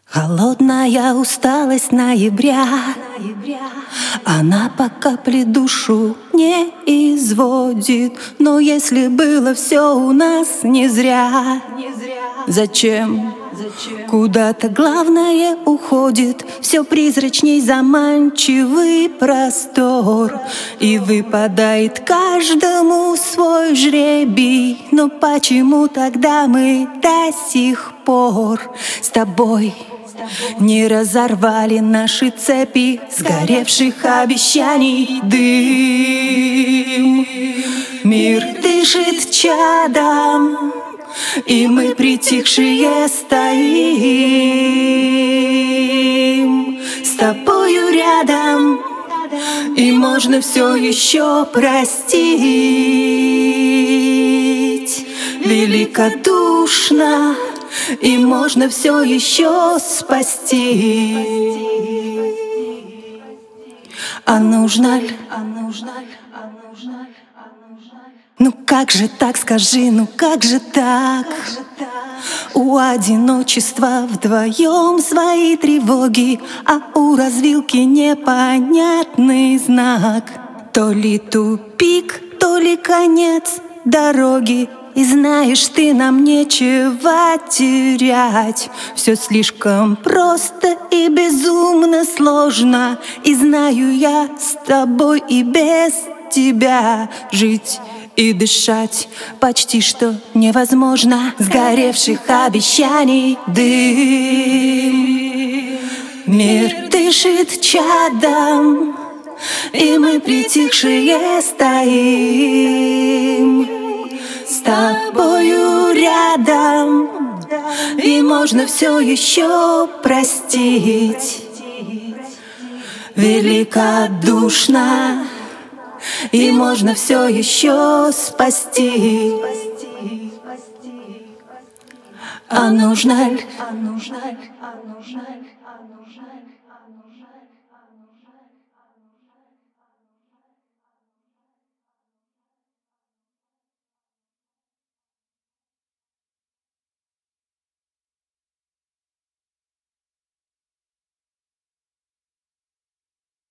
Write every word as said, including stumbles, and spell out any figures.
Холодная усталость ноября, она по капле душу не изводит. Но если было все у нас не зря, зачем? Куда-то главное уходит, все призрачней заманчивый простор. И выпадает каждому свой жребий. Но почему тогда мы до сих пор с тобой не разорвали наши цепи сгоревших обещаний? Дым, мир дышит чадом, и мы притихшие стоим с тобою рядом, и можно все еще простить. Великодушно, и можно все еще спасти. А нужно ли? Ну как же так, скажи, ну как же так? У одиночества вдвоем свои тревоги, а у развилки непонятный знак. То ли тупик, то ли конец дороги. И знаешь, ты, нам нечего терять. Все слишком просто и безумно сложно. И знаю, я с тобой и без тебя жить и дышать почти что невозможно. Сгоревших обещаний дым, мир дышит чадом, и мы притихшие стоим с тобою рядом, и можно все еще простить. Великодушно, и можно все еще спасти. А нужно ли?